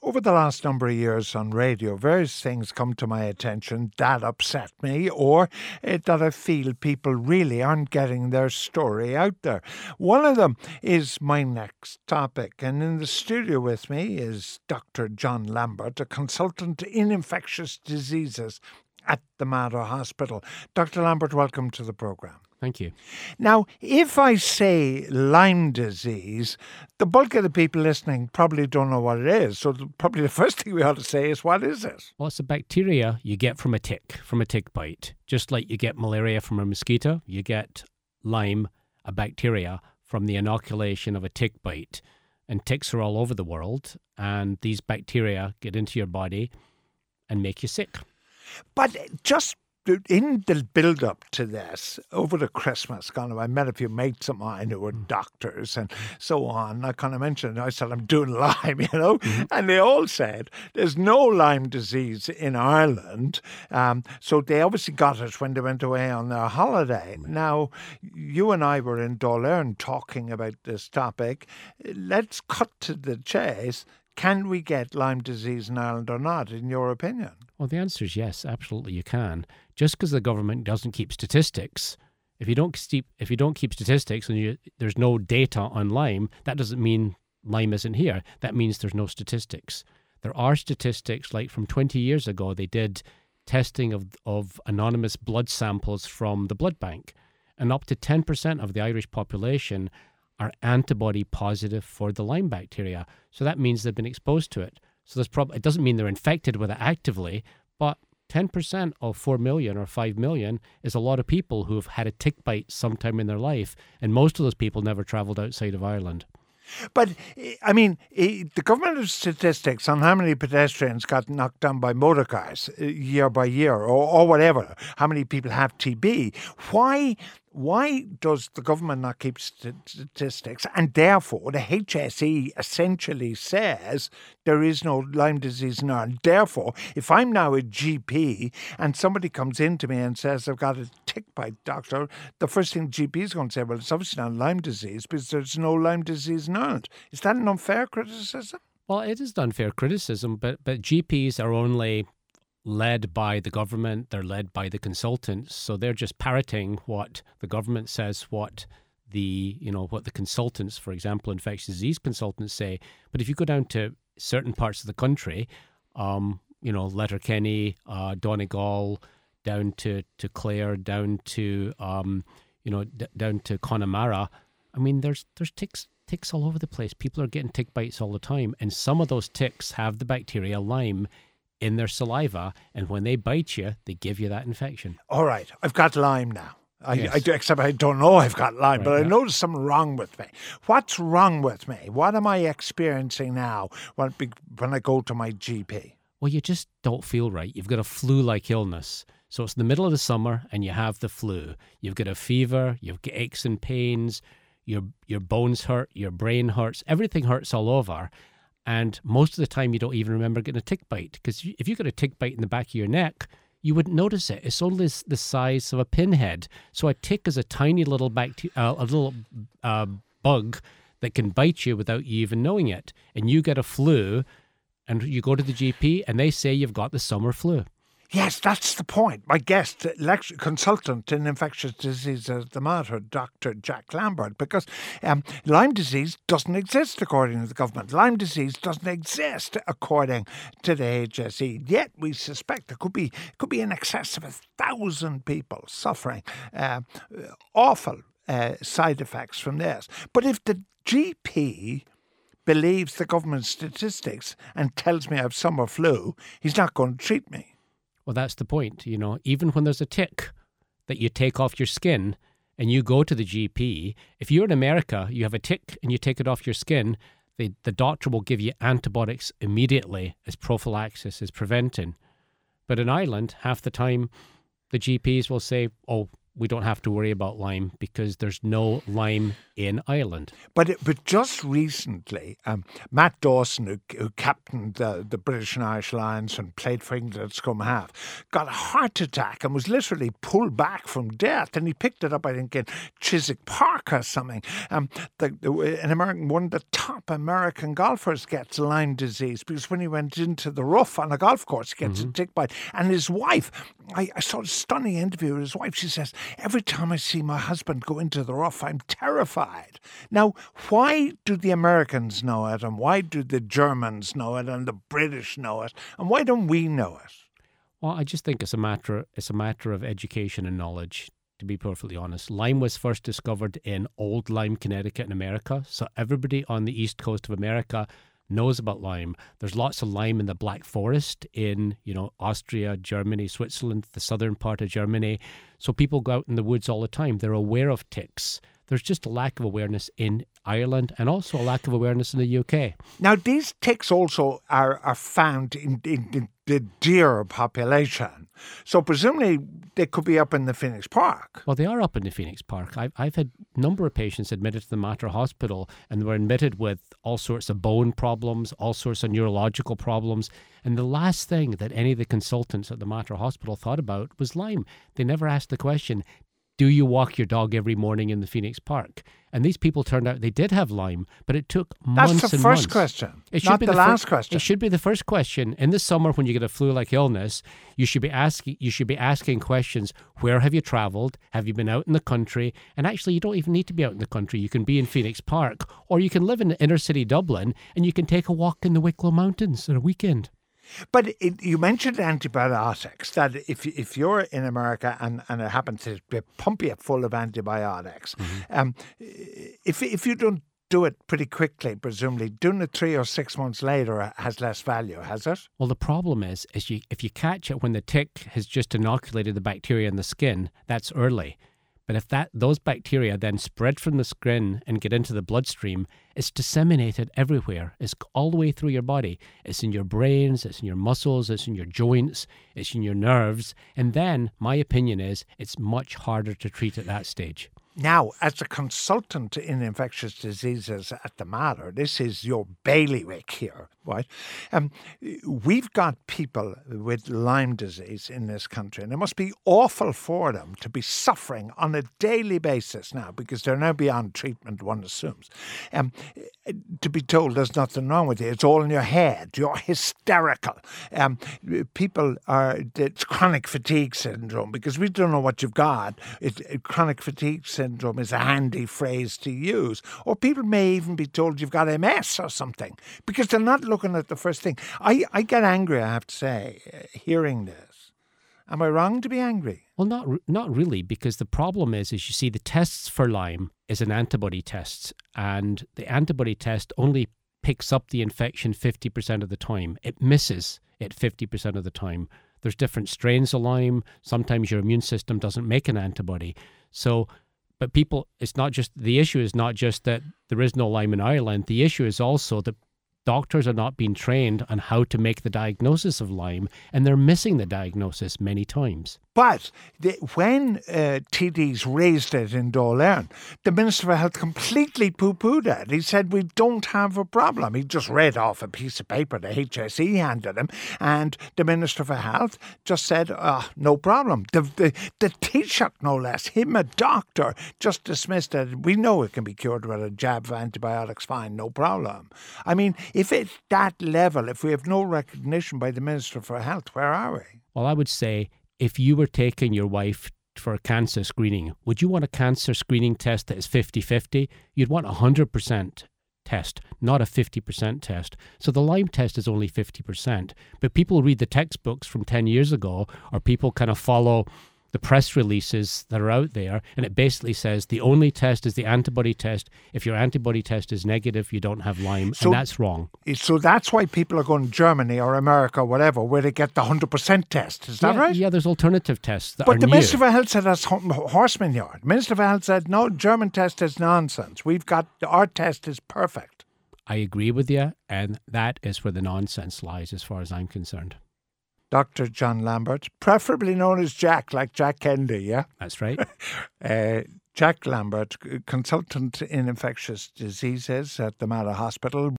Over the last number of years on radio, various things come to my attention that upset me or that I feel people really aren't getting their story out there. One of them is my next topic, and in the studio with me is Dr. John Lambert, a consultant in infectious diseases at the Mater Hospital. Dr. Lambert, welcome to the programme. Thank you. Now, if I say Lyme disease, the bulk of the people listening probably don't know what it is. So probably the first thing we ought to say is, what is it? Well, it's a bacteria you get from a tick bite. Just like you get malaria from a mosquito, you get Lyme, a bacteria, from the inoculation of a tick bite. And ticks are all over the world, and these bacteria get into your body and make you sick. But just in the build-up to this, over the Christmas, I met a few mates of mine who were doctors and so on. I kind of mentioned, I said, I'm doing Lyme, and they all said there's no Lyme disease in Ireland. So they obviously got it when they went away on their holiday. Now, you and I were in Dáil talking about this topic. Let's cut to the chase. Can we get Lyme disease in Ireland or not, in your opinion? Well, the answer is yes, absolutely you can. Just because the government doesn't keep statistics, if you don't keep statistics and there's no data on Lyme, that doesn't mean Lyme isn't here. That means there's no statistics. There are statistics, like from 20 years ago, they did testing of anonymous blood samples from the blood bank, and up to 10% of the Irish population are antibody positive for the Lyme bacteria. So that means they've been exposed to it. So it doesn't mean they're infected with it actively, but 10% of 4 million or 5 million is a lot of people who've had a tick bite sometime in their life, and most of those people never travelled outside of Ireland. But, I mean, the government has statistics on how many pedestrians got knocked down by motor cars year by year or whatever, how many people have TB. Why does the government not keep statistics? And therefore, the HSE essentially says there is no Lyme disease in Ireland. Therefore, if I'm now a GP and somebody comes in to me and says, I've got a tick bite, doctor, the first thing the GP is going to say, well, it's obviously not Lyme disease because there's no Lyme disease in Ireland. Is that an unfair criticism? Well, it is unfair criticism, but GPs are only led by the government, they're led by the consultants, so they're just parroting what the government says, what the consultants, for example, infectious disease consultants say. But if you go down to certain parts of the country, Letterkenny, Donegal, down to Clare, down to down to Connemara, I mean, there's ticks all over the place. People are getting tick bites all the time, and some of those ticks have the bacteria Lyme in their saliva, and when they bite you, they give you that infection. All right, I've got Lyme now. Yes. Except I don't know I've got Lyme, Right, but I yeah. know there's something wrong with me. What's wrong with me? What am I experiencing now when I go to my GP? Well, you just don't feel right. You've got a flu-like illness. So it's the middle of the summer and you have the flu. You've got a fever, you've got aches and pains, your bones hurt, your brain hurts, everything hurts all over. And most of the time, you don't even remember getting a tick bite, because if you got a tick bite in the back of your neck, you wouldn't notice it. It's only the size of a pinhead. So a tick is a tiny little bug that can bite you without you even knowing it. And you get a flu, and you go to the GP, and they say you've got the summer flu. Yes, that's the point. My guest, consultant in infectious diseases at the Mater, Dr. Jack Lambert, because Lyme disease doesn't exist according to the government. Lyme disease doesn't exist according to the HSE. Yet we suspect there could be in excess of 1,000 people suffering awful side effects from this. But if the GP believes the government statistics and tells me I have summer flu, he's not going to treat me. Well, that's the point. Even when there's a tick that you take off your skin and you go to the GP, if you're in America, you have a tick and you take it off your skin, the doctor will give you antibiotics immediately as prophylaxis, as preventing. But in Ireland, half the time, the GPs will say, oh, we don't have to worry about Lyme because there's no Lyme in Ireland. But just recently, Matt Dawson, who captained the British and Irish Lions and played for England at scrum half, got a heart attack and was literally pulled back from death. And he picked it up, I think, in Chiswick Park or something. An American, one of the top American golfers, gets Lyme disease because when he went into the rough on a golf course, he gets a tick bite. And his wife, I saw a stunning interview with his wife. She says, every time I see my husband go into the rough, I'm terrified. Now, why do the Americans know it, and why do the Germans know it, and the British know it, and why don't we know it? Well, I just think it's a matter of education and knowledge, to be perfectly honest. Lyme was first discovered in Old Lyme, Connecticut in America. So everybody on the east coast of America knows about Lyme. There's lots of Lyme in the Black Forest in, Austria, Germany, Switzerland, the southern part of Germany. So people go out in the woods all the time. They're aware of ticks. There's just a lack of awareness in Ireland and also a lack of awareness in the UK. Now, these ticks also are found in the deer population. So presumably they could be up in the Phoenix Park. Well, they are up in the Phoenix Park. I've had a number of patients admitted to the Mater Hospital, and they were admitted with all sorts of bone problems, all sorts of neurological problems. And the last thing that any of the consultants at the Mater Hospital thought about was Lyme. They never asked the question, do you walk your dog every morning in the Phoenix Park? And these people turned out they did have Lyme, but it took months and months. That's the first question, not the last question. It should be the first question. In the summer, when you get a flu-like illness, you should be asking questions. Where have you traveled? Have you been out in the country? And actually, you don't even need to be out in the country. You can be in Phoenix Park, or you can live in inner city Dublin, and you can take a walk in the Wicklow Mountains on a weekend. But you mentioned antibiotics, that if you're in America and it happens to pump you full of antibiotics, if you don't do it pretty quickly, presumably, doing it 3 or 6 months later has less value, has it? Well, the problem is if you catch it when the tick has just inoculated the bacteria in the skin, that's early. But if those bacteria then spread from the skin and get into the bloodstream, it's disseminated everywhere. It's all the way through your body. It's in your brains, it's in your muscles, it's in your joints, it's in your nerves. And then, my opinion is, it's much harder to treat at that stage. Now, as a consultant in infectious diseases at the Mater, this is your bailiwick here, right? We've got people with Lyme disease in this country, and it must be awful for them to be suffering on a daily basis now, because they're now beyond treatment, one assumes. To be told there's nothing wrong with you, it's all in your head, you're hysterical. It's chronic fatigue syndrome, because we don't know what you've got. Chronic fatigue syndrome is a handy phrase to use. Or people may even be told you've got MS or something, because they're not looking at the first thing. I get angry, I have to say, hearing this. Am I wrong to be angry? Well, not really, because the problem is you see, the tests for Lyme is an antibody test, and the antibody test only picks up the infection 50% of the time. It misses it 50% of the time. There's different strains of Lyme. Sometimes your immune system doesn't make an antibody. But the issue is not just that there is no Lyme in Ireland. The issue is also that doctors are not being trained on how to make the diagnosis of Lyme, and they're missing the diagnosis many times. But when TDs raised it in Dáil Éireann, the Minister for Health completely poo-pooed it. He said, we don't have a problem. He just read off a piece of paper the HSE handed him, and the Minister for Health just said, no problem. The Taoiseach, no less, him, a doctor, just dismissed it. We know it can be cured with a jab of antibiotics, fine, no problem. I mean, if it's that level, if we have no recognition by the Minister for Health, where are we? Well, I would say, if you were taking your wife for a cancer screening, would you want a cancer screening test that is 50-50? You'd want a 100% test, not a 50% test. So the Lyme test is only 50%. But people read the textbooks from 10 years ago, or people kind of follow the press releases that are out there, and it basically says the only test is the antibody test. If your antibody test is negative, you don't have Lyme, and that's wrong. So that's why people are going to Germany or America or whatever, where they get the 100% test. Is that right? Yeah, there's alternative tests that are But the Minister for Health said that's horseman yard. The Minister for Health said, no, German test is nonsense. Our test is perfect. I agree with you, and that is where the nonsense lies as far as I'm concerned. Dr. John Lambert, preferably known as Jack, like Jack Kennedy, yeah? That's right. Jack Lambert, consultant in infectious diseases at the Mallow Hospital.